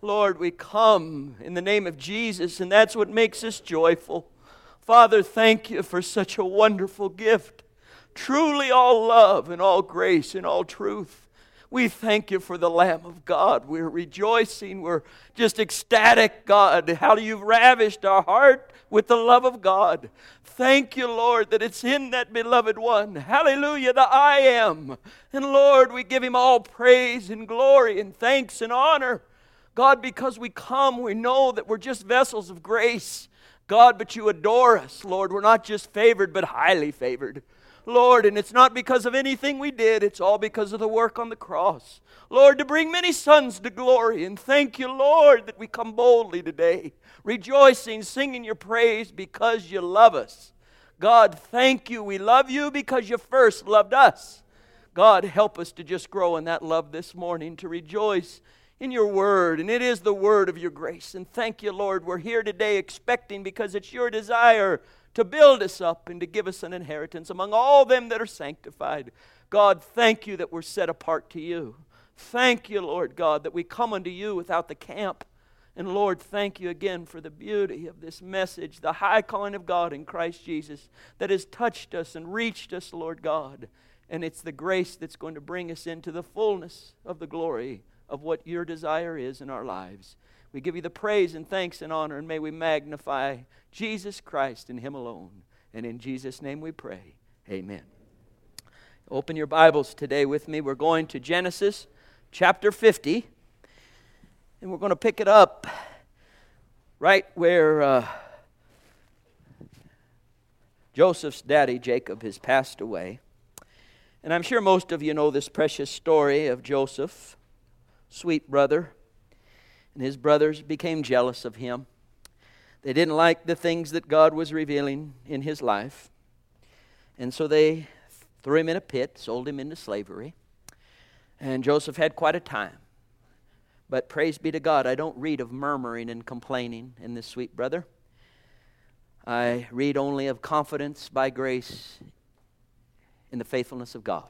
Lord, we come in the name of Jesus, and that's what makes us joyful. Father, thank you for such a wonderful gift. Truly all love and all grace and all truth. We thank you for the Lamb of God. We're rejoicing. We're just ecstatic, God, how you've ravished our heart with the love of God. Thank you, Lord, that it's in that beloved one. Hallelujah, the I am. And Lord, we give him all praise and glory and thanks and honor. God, because we come, we know that we're just vessels of grace. God, but you adore us, Lord. We're not just favored, but highly favored. Lord, and it's not because of anything we did. It's all because of the work on the cross. Lord, to bring many sons to glory. And thank you, Lord, that we come boldly today, rejoicing, singing your praise because you love us. God, thank you. We love you because you first loved us. God, help us to just grow in that love this morning, to rejoice in your word. And it is the word of your grace. And thank you, Lord. We're here today expecting, because it's your desire to build us up and to give us an inheritance among all them that are sanctified. God, thank you that we're set apart to you. Thank you, Lord God, that we come unto you without the camp. And Lord, thank you again for the beauty of this message, the high calling of God in Christ Jesus that has touched us and reached us, Lord God. And it's the grace that's going to bring us into the fullness of the glory of what your desire is in our lives. We give you the praise and thanks and honor, and may we magnify Jesus Christ and him alone. And in Jesus' name we pray. Amen. Open your Bibles today with me. We're going to Genesis chapter 50. And we're going to pick it up right where Joseph's daddy, Jacob, has passed away. And I'm sure most of you know this precious story of Joseph, sweet brother. And his brothers became jealous of him. They didn't like the things that God was revealing in his life. And so they threw him in a pit, sold him into slavery. And Joseph had quite a time. But praise be to God, I don't read of murmuring and complaining in this sweet brother. I read only of confidence by grace in the faithfulness of God.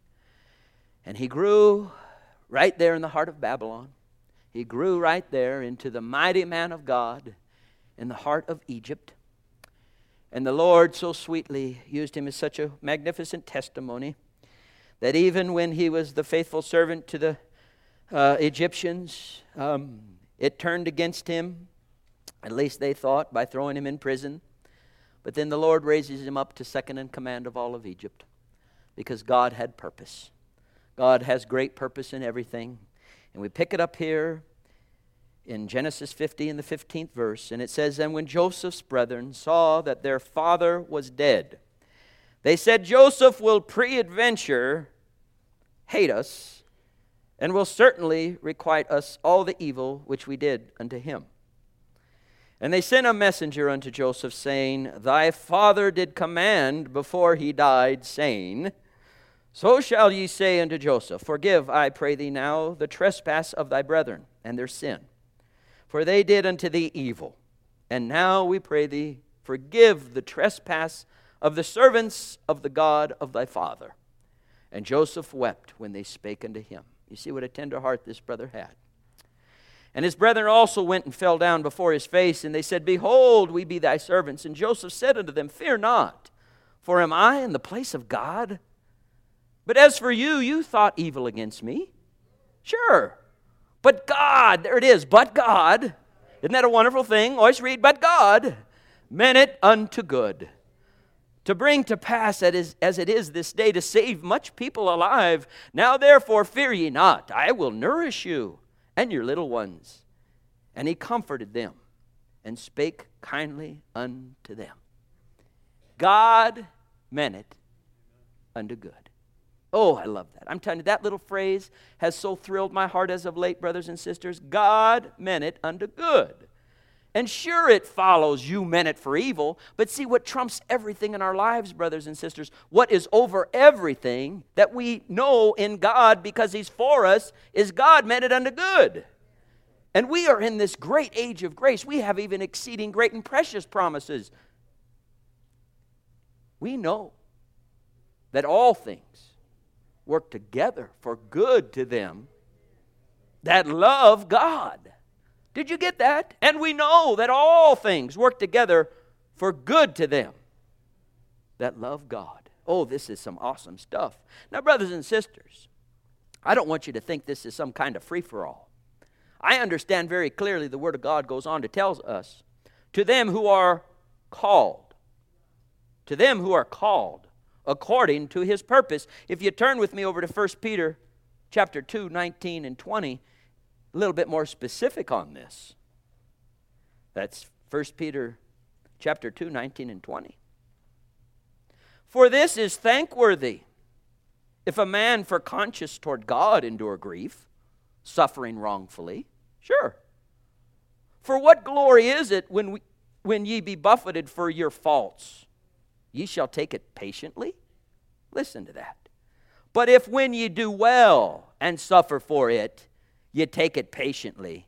And he grew right there in the heart of Babylon. He grew right there into the mighty man of God in the heart of Egypt. And the Lord so sweetly used him as such a magnificent testimony that even when he was the faithful servant to the Egyptians, it turned against him, at least they thought, by throwing him in prison. But then the Lord raises him up to second in command of all of Egypt, because God had purpose. God has great purpose in everything. And we pick it up here in Genesis 50 in the 15th verse. And it says, "And when Joseph's brethren saw that their father was dead, they said, Joseph will peradventure hate us, and will certainly requite us all the evil which we did unto him. And they sent a messenger unto Joseph, saying, Thy father did command before he died, saying, So shall ye say unto Joseph, Forgive, I pray thee now, the trespass of thy brethren, and their sin. For they did unto thee evil. And now we pray thee, forgive the trespass of the servants of the God of thy father. And Joseph wept when they spake unto him." You see what a tender heart this brother had. "And his brethren also went and fell down before his face, and they said, Behold, we be thy servants. And Joseph said unto them, Fear not, for am I in the place of God? But as for you, you thought evil against me." Sure. But God, there it is, but God. Isn't that a wonderful thing? Always read, but God meant it unto good, to bring to pass as it is this day, to save much people alive. Now therefore fear ye not, I will nourish you and your little ones. And he comforted them and spake kindly unto them. God meant it unto good. Oh, I love that. I'm telling you, that little phrase has so thrilled my heart as of late, brothers and sisters. God meant it unto good. And sure, it follows you meant it for evil, but see what trumps everything in our lives, brothers and sisters, what is over everything that we know in God because he's for us, is God meant it unto good. And we are in this great age of grace. We have even exceeding great and precious promises. We know that all things work together for good to them that love God. Did you get that? And we know that all things work together for good to them that love God. Oh, this is some awesome stuff. Now, brothers and sisters, I don't want you to think this is some kind of free-for-all. I understand very clearly the Word of God goes on to tell us, to them who are called, according to His purpose. If you turn with me over to 1 Peter chapter 2, 19 and 20, a little bit more specific on this. That's 1 Peter chapter 2, 19 and 20. For this is thankworthy, if a man for conscience toward God endure grief, suffering wrongfully. Sure. For what glory is it when ye be buffeted for your faults? Ye shall take it patiently? Listen to that. But if when ye do well and suffer for it, ye take it patiently,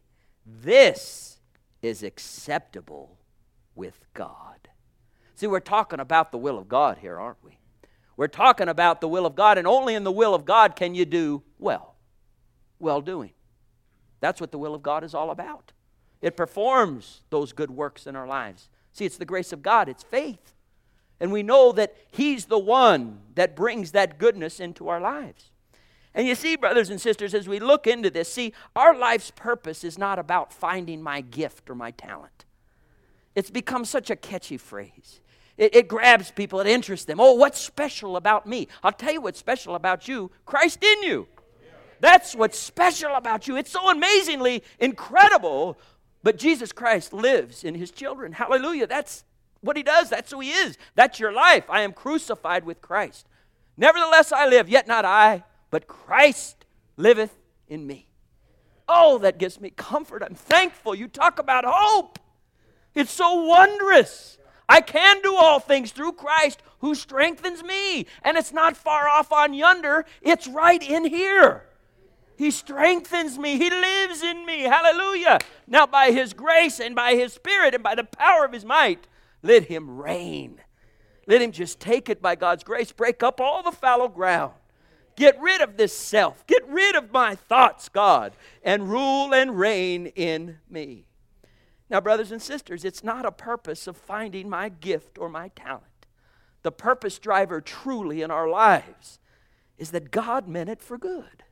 this is acceptable with God. See, we're talking about the will of God here, aren't we? We're talking about the will of God, and only in the will of God can you do well. Well-doing. That's what the will of God is all about. It performs those good works in our lives. See, it's the grace of God. It's faith. And we know that He's the one that brings that goodness into our lives. And you see, brothers and sisters, as we look into this, see, our life's purpose is not about finding my gift or my talent. It's become such a catchy phrase. It grabs people, it interests them. Oh, what's special about me? I'll tell you what's special about you. Christ in you. That's what's special about you. It's so amazingly incredible. But Jesus Christ lives in His children. Hallelujah. That's what He does. That's who He is. That's your life. I am crucified with Christ. Nevertheless I live, yet not I, but Christ liveth in me. Oh, that gives me comfort. I'm thankful. You talk about hope. It's so wondrous. I can do all things through Christ who strengthens me. And it's not far off on yonder. It's right in here. He strengthens me. He lives in me. Hallelujah. Now by His grace and by His Spirit and by the power of His might, let Him reign. Let Him just take it by God's grace. Break up all the fallow ground. Get rid of this self. Get rid of my thoughts, God, and rule and reign in me. Now, brothers and sisters, it's not a purpose of finding my gift or my talent. The purpose driver truly in our lives is that God meant it for good.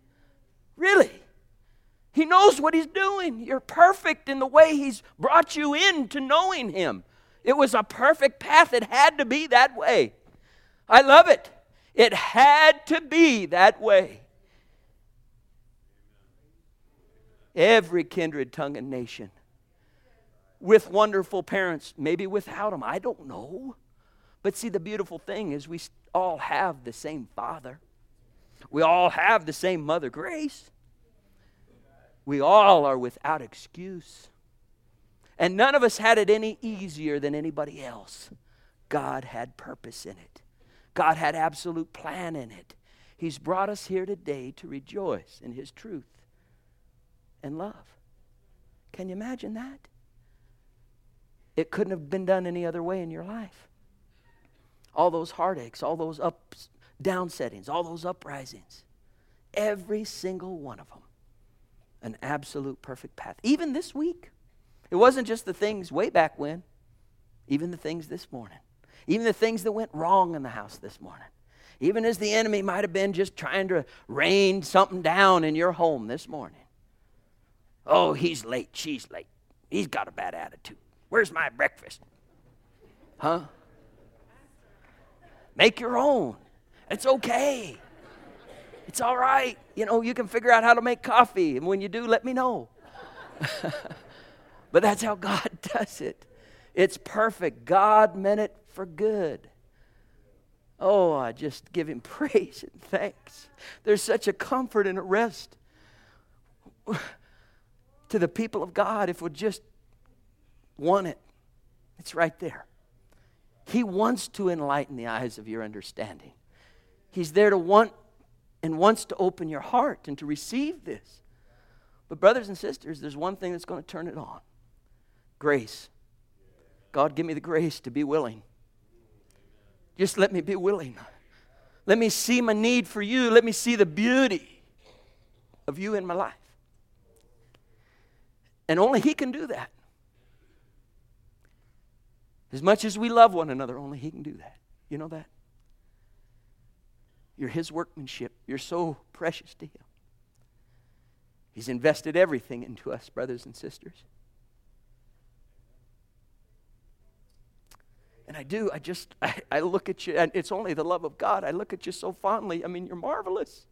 Really. He knows what He's doing. You're perfect in the way He's brought you into knowing Him. It was a perfect path. It had to be that way. I love it. It had to be that way. Every kindred, tongue, and nation. With wonderful parents, maybe without them, I don't know. But see, the beautiful thing is we all have the same Father. We all have the same Mother Grace. We all are without excuse. And none of us had it any easier than anybody else. God had purpose in it. God had absolute plan in it. He's brought us here today to rejoice in His truth and love. Can you imagine that? It couldn't have been done any other way in your life. All those heartaches, all those ups, down settings, all those uprisings. Every single one of them. An absolute perfect path. Even this week. It wasn't just the things way back when. Even the things this morning. Even the things that went wrong in the house this morning. Even as the enemy might have been just trying to rain something down in your home this morning. Oh, he's late. She's late. He's got a bad attitude. Where's my breakfast? Huh? Make your own. It's okay. It's all right. You know, you can figure out how to make coffee. And when you do, let me know. But that's how God does it. It's perfect. God meant it for good. Oh, I just give Him praise and thanks. There's such a comfort and a rest to the people of God if we just want it. It's right there. He wants to enlighten the eyes of your understanding. He's there to want and wants to open your heart and to receive this. But brothers and sisters, there's one thing that's going to turn it on. Grace. God, give me the grace to be willing. Just let me be willing. Let me see my need for you. Let me see the beauty of you in my life. And only He can do that. As much as we love one another, only He can do that. You know that? You're His workmanship. You're so precious to Him. He's invested everything into us, brothers and sisters. And I look at you, and it's only the love of God. I look at you so fondly. I mean, you're marvelous.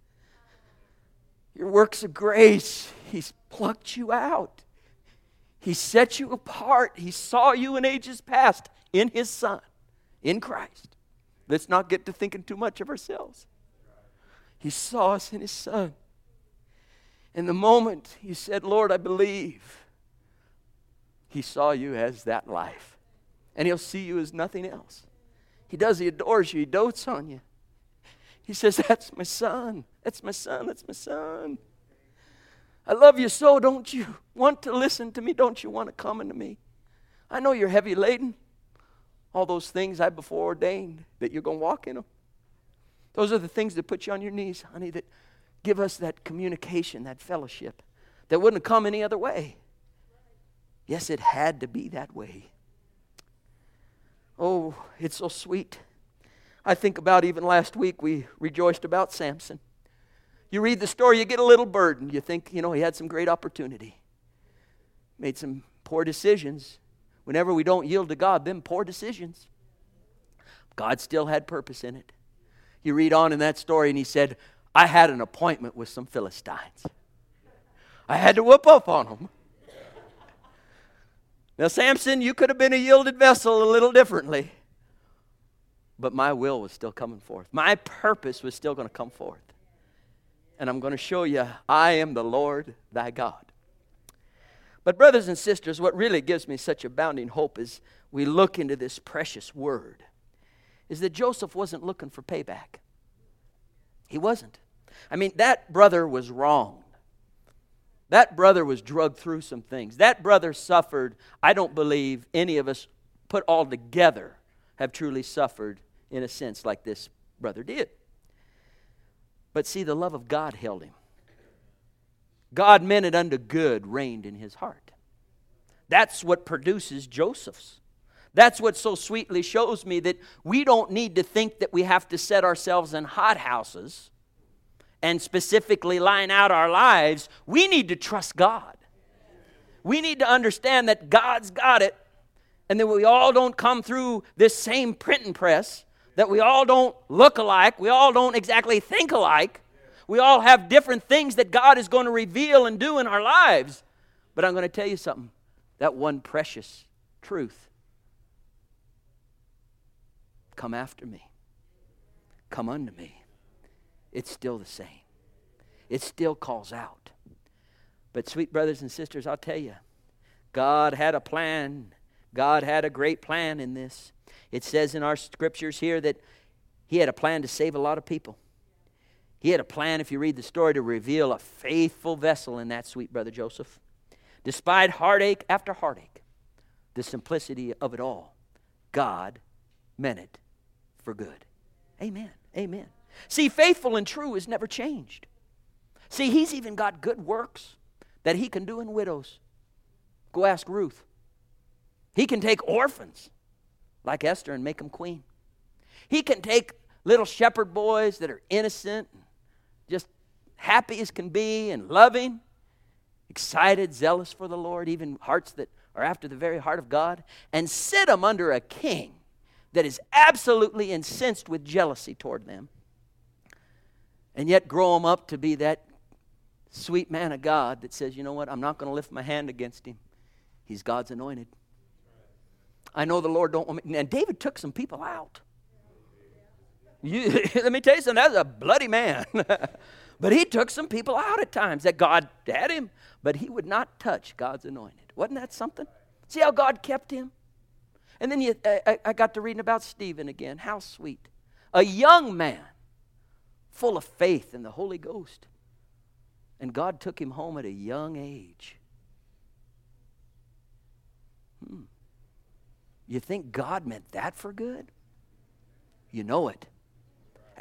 Your works of grace, He's plucked you out. He set you apart. He saw you in ages past in His Son, in Christ. Let's not get to thinking too much of ourselves. He saw us in His Son. And the moment you said, Lord, I believe, He saw you as that life. And He'll see you as nothing else. He does. He adores you. He dotes on you. He says, that's my son. That's my son. That's my son. I love you so. Don't you want to listen to me? Don't you want to come unto me? I know you're heavy laden. All those things I before ordained that you're going to walk in them. Those are the things that put you on your knees, honey, that give us that communication, that fellowship that wouldn't have come any other way. Yes, it had to be that way. Oh, it's so sweet. I think about even last week we rejoiced about Samson. You read the story, you get a little burdened. You think, he had some great opportunity. Made some poor decisions. Whenever we don't yield to God, them poor decisions. God still had purpose in it. You read on in that story and he said, I had an appointment with some Philistines. I had to whoop up on them. Now, Samson, you could have been a yielded vessel a little differently. But my will was still coming forth. My purpose was still going to come forth. And I'm going to show you, I am the Lord thy God. But brothers and sisters, what really gives me such abounding hope as we look into this precious word is that Joseph wasn't looking for payback. He wasn't. I mean, that brother was wrong. That brother was drugged through some things. That brother suffered. I don't believe any of us put all together have truly suffered in a sense like this brother did. But see, the love of God held him. God meant it unto good reigned in his heart. That's what produces Joseph's. That's what so sweetly shows me that we don't need to think that we have to set ourselves in hothouses and specifically line out our lives. We need to trust God. We need to understand that God's got it, and that we all don't come through this same printing press, that we all don't look alike, we all don't exactly think alike. We all have different things that God is going to reveal and do in our lives. But I'm going to tell you something, that one precious truth, come after me, come unto me, it's still the same. It still calls out. But sweet brothers and sisters, I'll tell you, God had a plan. God had a great plan in this. It says in our scriptures here that He had a plan to save a lot of people. He had a plan, if you read the story, to reveal a faithful vessel in that sweet brother Joseph. Despite heartache after heartache, the simplicity of it all, God meant it for good. Amen. Amen. See, faithful and true is never changed. See, He's even got good works that He can do in widows. Go ask Ruth. He can take orphans like Esther and make them queen. He can take little shepherd boys that are innocent, and just happy as can be and loving, excited, zealous for the Lord, even hearts that are after the very heart of God, and sit them under a king that is absolutely incensed with jealousy toward them, and yet grow them up to be that sweet man of God that says, you know what, I'm not going to lift my hand against him. He's God's anointed. I know the Lord don't want me. And David took some people out. Let me tell you something, that was a bloody man. But he took some people out at times that God had him, but he would not touch God's anointed. Wasn't that something? See how God kept him? And then I got to reading about Stephen again. How sweet. A young man full of faith in the Holy Ghost. And God took him home at a young age. You think God meant that for good? You know it.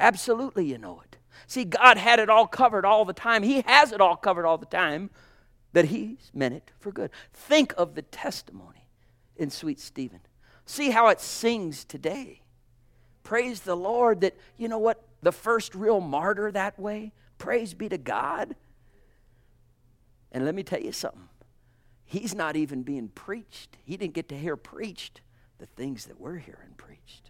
Absolutely you know it. See, God had it all covered all the time. He has it all covered all the time. that He's meant it for good. Think of the testimony in Sweet Stephen. See how it sings today. Praise the Lord that, you know what, the first real martyr that way, praise be to God. And let me tell you something. He's not even being preached. He didn't get to hear preached the things that we're hearing preached.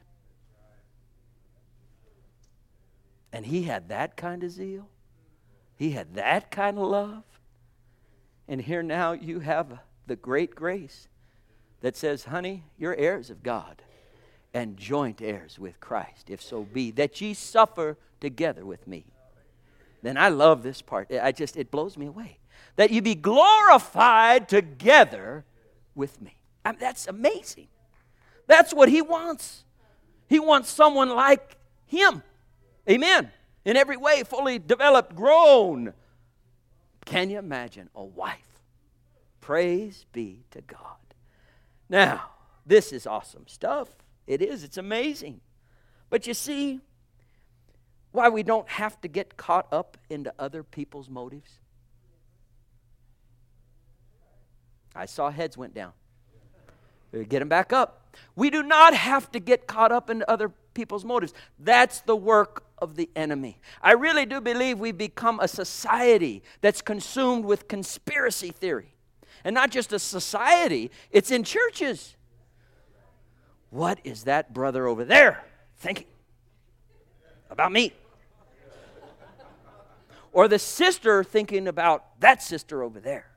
And he had that kind of zeal. He had that kind of love. And here now you have the great grace that says, honey, you're heirs of God and joint heirs with Christ, if so be that ye suffer together with me. Then I love this part. It blows me away. That you be glorified together with me. I mean, that's amazing. That's what He wants. He wants someone like Him. Amen. In every way, fully developed, grown. Can you imagine a wife? Praise be to God. Now, this is awesome stuff. It is. It's amazing. But you see why we don't have to get caught up into other people's motives? I saw heads went down. Get them back up. We do not have to get caught up into other people's motives. That's the work of the enemy. I really do believe we've become a society that's consumed with conspiracy theory. And not just a society, it's in churches. What is that brother over there thinking about me? Or the sister thinking about that sister over there?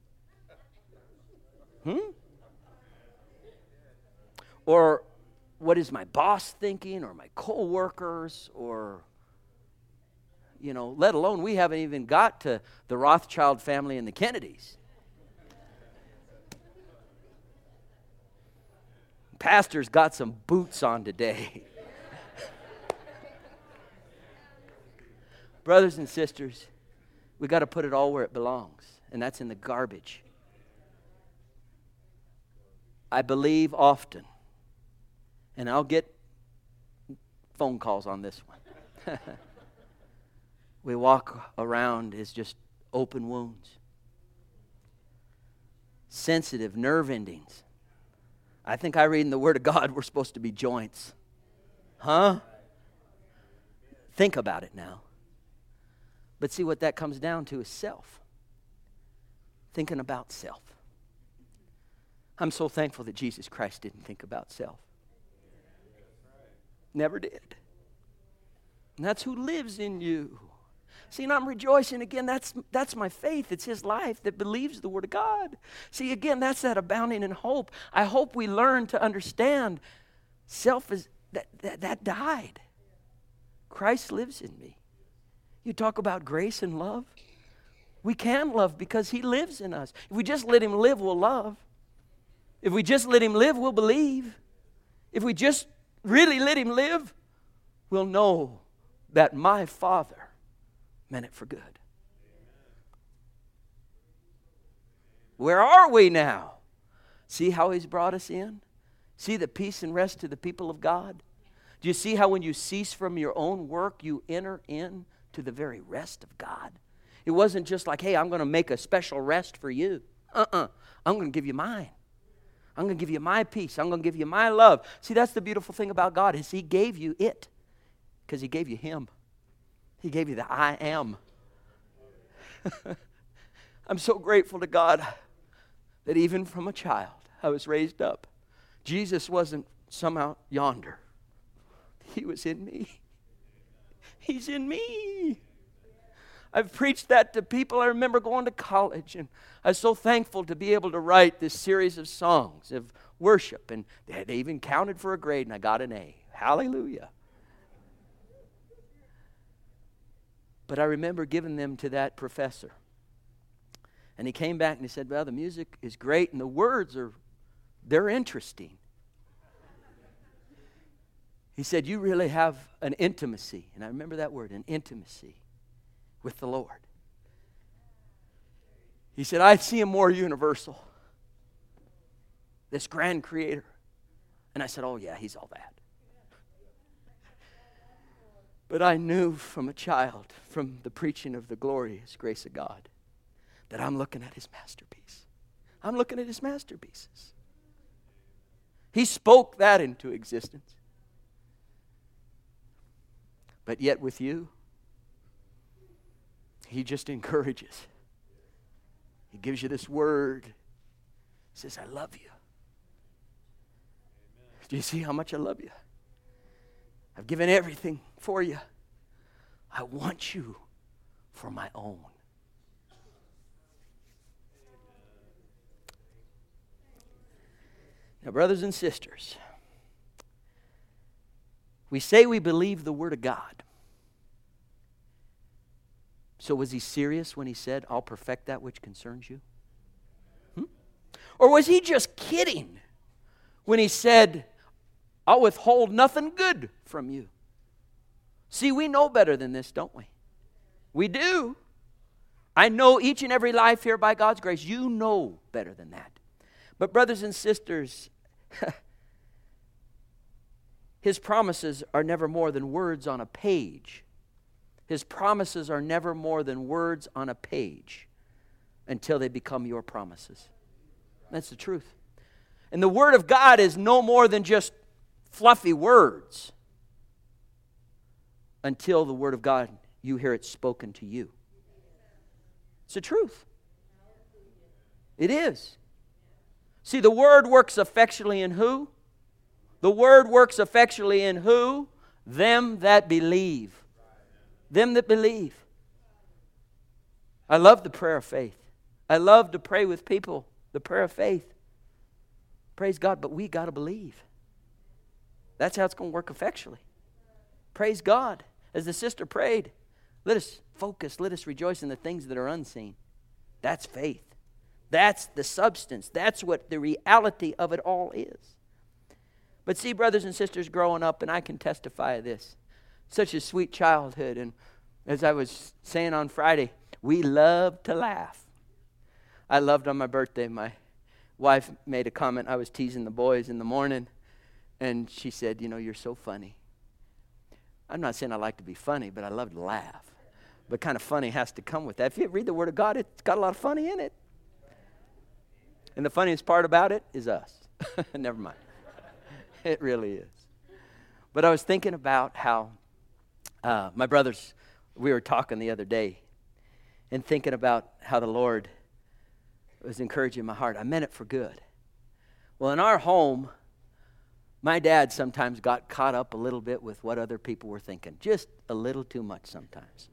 Or what is my boss thinking, or my co-workers, or, let alone we haven't even got to the Rothschild family and the Kennedys. Pastor's got some boots on today. Brothers and sisters, we got to put it all where it belongs, and that's in the garbage. I believe often, and I'll get phone calls on this one. We walk around as just open wounds, sensitive nerve endings. I think I read in the Word of God we're supposed to be joints. Huh? Think about it now. But see, what that comes down to is self. Thinking about self. I'm so thankful that Jesus Christ didn't think about self. Never did. And that's who lives in you. See, and I'm rejoicing again. That's my faith. It's His life that believes the Word of God. See, again, that's that abounding in hope. I hope we learn to understand self is that died. Christ lives in me. You talk about grace and love. We can love because He lives in us. If we just let Him live, we'll love. If we just let Him live, we'll believe. If we just really let Him live, we'll know that my Father meant it for good. Where are we now? See how He's brought us in? See the peace and rest to the people of God? Do you see how when you cease from your own work, you enter in to the very rest of God? It wasn't just like, hey, I'm going to make a special rest for you. I'm going to give you mine. I'm going to give you my peace. I'm going to give you my love. See, that's the beautiful thing about God is He gave you it because He gave you Him. He gave you the I am. I'm so grateful to God that even from a child I was raised up. Jesus wasn't somehow yonder. He was in me. He's in me. I've preached that to people. I remember going to college, and I was so thankful to be able to write this series of songs of worship. And they even counted for a grade, and I got an A. Hallelujah. But I remember giving them to that professor. And he came back and he said, well, the music is great, and the words they're interesting. He said, you really have an intimacy. And I remember that word, an intimacy with the Lord. He said, I see Him more universal. This grand creator. And I said, oh yeah, He's all that. But I knew from a child, from the preaching of the glorious grace of God, that I'm looking at His masterpiece. I'm looking at His masterpieces. He spoke that into existence. But yet with you, He just encourages. He gives you this word. He says, I love you. Do you see how much I love you? I've given everything for you. I want you for my own. Now, brothers and sisters, we say we believe the Word of God. So was He serious when He said, I'll perfect that which concerns you? Or was He just kidding when He said, I'll withhold nothing good from you? See, we know better than this, don't we? We do. I know each and every life here by God's grace. You know better than that. But brothers and sisters, His promises are never more than words on a page. His promises are never more than words on a page until they become your promises. That's the truth. And the Word of God is no more than just fluffy words until the Word of God, you hear it spoken to you. It's the truth. It is. See, the Word works effectually in who? The Word works effectually in who? Them that believe. Them that believe. I love the prayer of faith. I love to pray with people, the prayer of faith. Praise God, but we got to believe. That's how it's going to work effectually. Praise God. As the sister prayed, let us focus, let us rejoice in the things that are unseen. That's faith. That's the substance. That's what the reality of it all is. But see, brothers and sisters, growing up, and I can testify of this, such a sweet childhood. And as I was saying on Friday, we loved to laugh. I loved on my birthday. My wife made a comment. I was teasing the boys in the morning, and she said, you know, you're so funny. I'm not saying I like to be funny, but I love to laugh. But kind of funny has to come with that. If you read the Word of God, it's got a lot of funny in it. And the funniest part about it is us. Never mind. It really is. But I was thinking about how my brothers, we were talking the other day, and thinking about how the Lord was encouraging my heart. I meant it for good. Well, in our home, my dad sometimes got caught up a little bit with what other people were thinking. Just a little too much sometimes.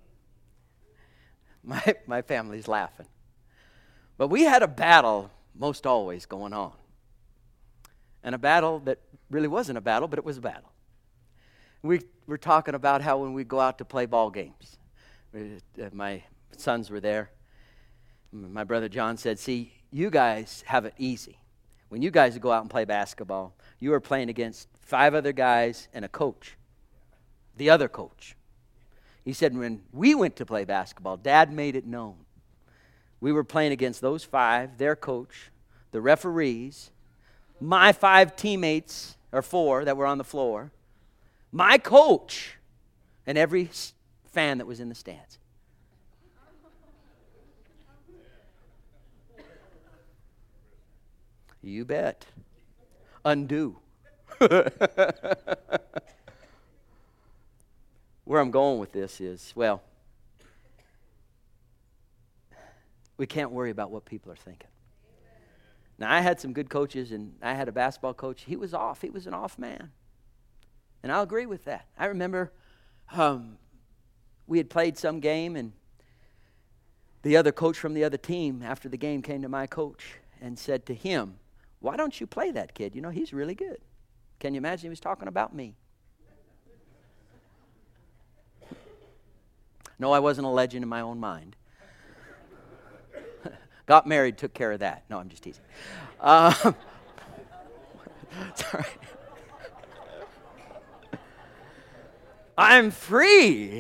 My family's laughing. But we had a battle most always going on. And a battle that really wasn't a battle, but it was a battle. We were talking about how when we go out to play ball games, my sons were there. My brother John said, see, you guys have it easy. When you guys go out and play basketball, you are playing against 5 other guys and a coach, the other coach. He said, when we went to play basketball, Dad made it known. We were playing against those 5, their coach, the referees, my 5 teammates, or 4 that were on the floor, my coach, and every fan that was in the stands. You bet. Undo. Where I'm going with this is, well, we can't worry about what people are thinking. Now, I had some good coaches, and I had a basketball coach. He was off. He was an off man. And I'll agree with that. I remember we had played some game, and the other coach from the other team, after the game, came to my coach and said to him, why don't you play that kid? You know, he's really good. Can you imagine he was talking about me? No, I wasn't a legend in my own mind. Got married, took care of that. No, I'm just teasing. Sorry. I'm free.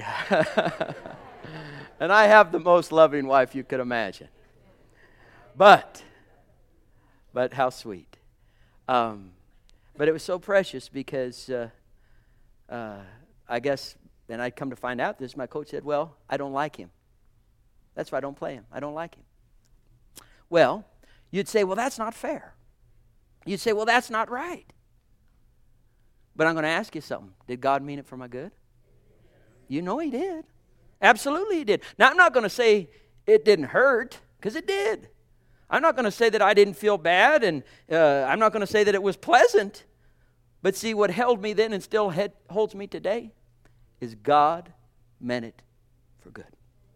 And I have the most loving wife you could imagine. But how sweet. But it was so precious because I guess, and I'd come to find out this, my coach said, well, I don't like him. That's why I don't play him. I don't like him. Well, you'd say, well, that's not fair. You'd say, well, that's not right. But I'm going to ask you something. Did God mean it for my good? You know He did. Absolutely He did. Now, I'm not going to say it didn't hurt, because it did. I'm not going to say that I didn't feel bad, and I'm not going to say that it was pleasant. But see, what held me then and still holds me today is God meant it for good.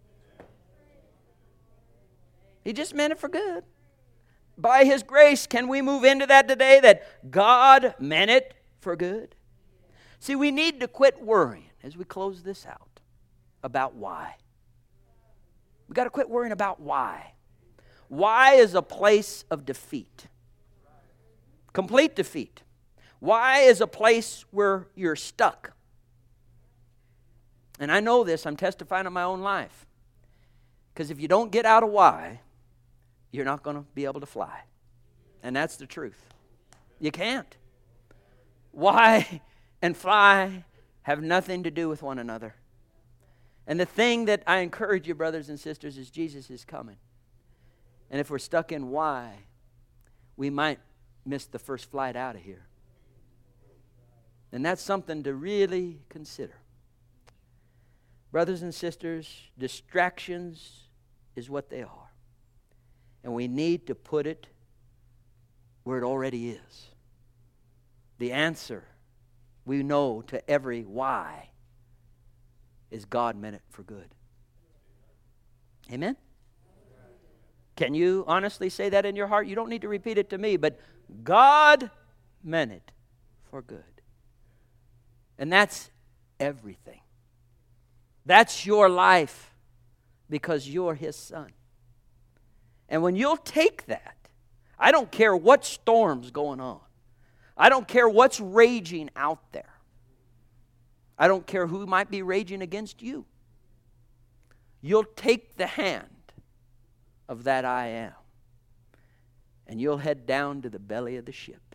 He just meant it for good. By His grace, can we move into that today, that God meant it for good? See, we need to quit worrying as we close this out about why. We've got to quit worrying about why. Why is a place of defeat. Complete defeat. Why is a place where you're stuck. And I know this, I'm testifying in my own life. Because if you don't get out of why, you're not going to be able to fly. And that's the truth. You can't. Why and fly have nothing to do with one another. And the thing that I encourage you, brothers and sisters, is Jesus is coming. And if we're stuck in why, we might miss the first flight out of here. And that's something to really consider. Brothers and sisters, distractions is what they are. And we need to put it where it already is. The answer we know to every why is God meant it for good. Amen? Can you honestly say that in your heart? You don't need to repeat it to me, but God meant it for good. And that's everything. That's your life because you're His son. And when you'll take that, I don't care what storm's going on. I don't care what's raging out there. I don't care who might be raging against you. You'll take the hand of that I am, and you'll head down to the belly of the ship,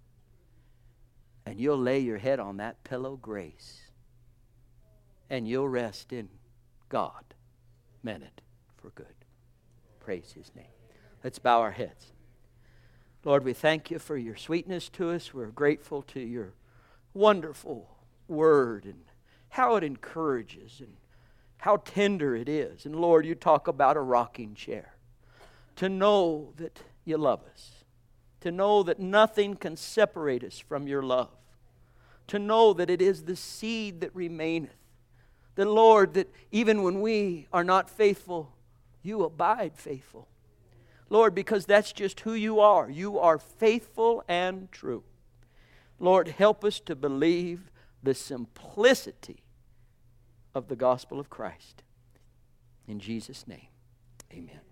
and you'll lay your head on that pillow grace, and you'll rest in God meant it for good. Praise His name. Let's bow our heads. Lord, we thank You for Your sweetness to us. We're grateful to Your wonderful word and how it encourages and how tender it is. And Lord, You talk about a rocking chair. To know that You love us. To know that nothing can separate us from Your love. To know that it is the seed that remaineth. That, Lord, that even when we are not faithful, You abide faithful. Lord, because that's just who You are. You are faithful and true. Lord, help us to believe the simplicity of the gospel of Christ. In Jesus' name, amen.